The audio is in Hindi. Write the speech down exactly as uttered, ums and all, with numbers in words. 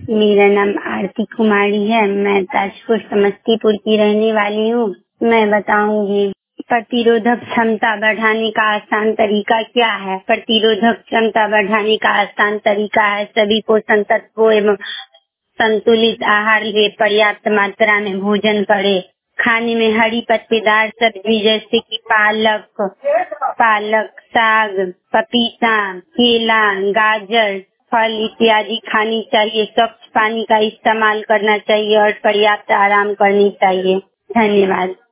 मेरा नाम आरती कुमारी है। मैं ताजपुर समस्तीपुर की रहने वाली हूँ। मैं बताऊंगी प्रतिरोधक क्षमता बढ़ाने का आसान तरीका क्या है। प्रतिरोधक क्षमता बढ़ाने का आसान तरीका है सभी पोषण तत्वों एवं संतुलित आहार ले, पर्याप्त मात्रा में भोजन करे, खाने में हरी पत्तेदार सब्जी जैसे कि पालक पालक साग, पपीता, केला, गाजर, फल इत्यादि खानी चाहिए। स्वच्छ पानी का इस्तेमाल करना चाहिए और पर्याप्त आराम करनी चाहिए। धन्यवाद।